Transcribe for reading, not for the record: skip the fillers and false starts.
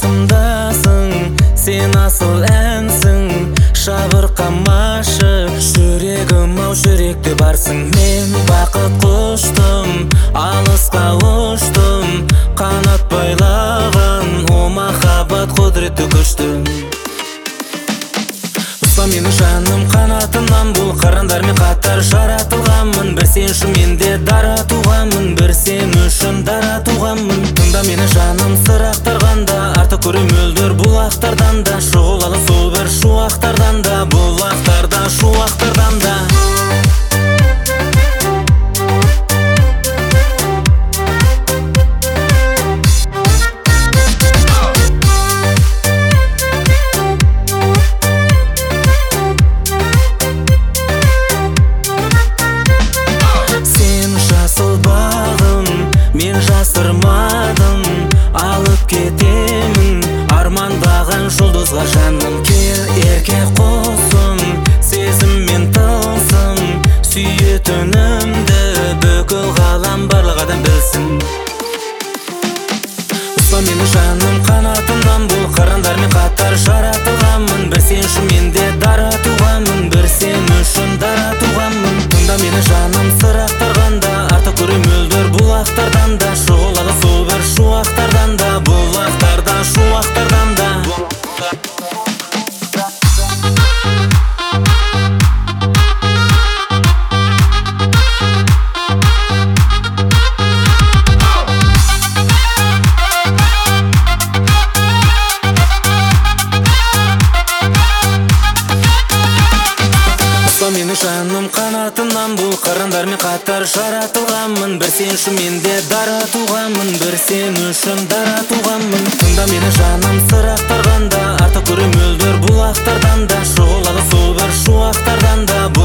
басымдасың, сен асыл әнсің, шабырқамашы жүрегім ау, жүректе барсың. Мен бақыт құштым, алысқа ұштым, қанат байлаған о махаббат құдіретті күштім. Ұста мені жаным қанатынан, бұл қырандармен қатар жаратылғанмын. Бір сен үшін мен де дара туғанмын, бір сен үшін дара туғанмын. Тыңда мені жаным сырақтарғанда, артық көрем мөлдір бұлақтардан да, шұғылалы сол бір шуақтардан да, бұлақтарда шуақтардан да. Мен жасырмадым, алып кетемін армандаған жұлдызға жаным. Кел ерке қосым, сезіммен тылсым, сүйетінімді бүкіл ғалам барлық адам білсін. Ұста мені жаным қанатынан, бұл қырандармен қатар жаратылғанмын. Бір сен үшін мен де дара туғанмын, бір сен үшін дара туғанмын. Тыңда мені жаным сырақтарғанда, артық көрем мөлдір бұлақтардан да, шұғылалы сол бір шуақтардан да, бұлақтарда шуақтардан да. Мені жаным қанатынан, бұл қырандармен қатар жаратылғанмын. Бір сен үшін мен де дара туғанмын, бір сен үшін дара туғанмын. Тыңда мені жаным сырақтарғанда, артық көрем мөлдір бұлақтардан да, шұғылалы сол бір шуақтардан да.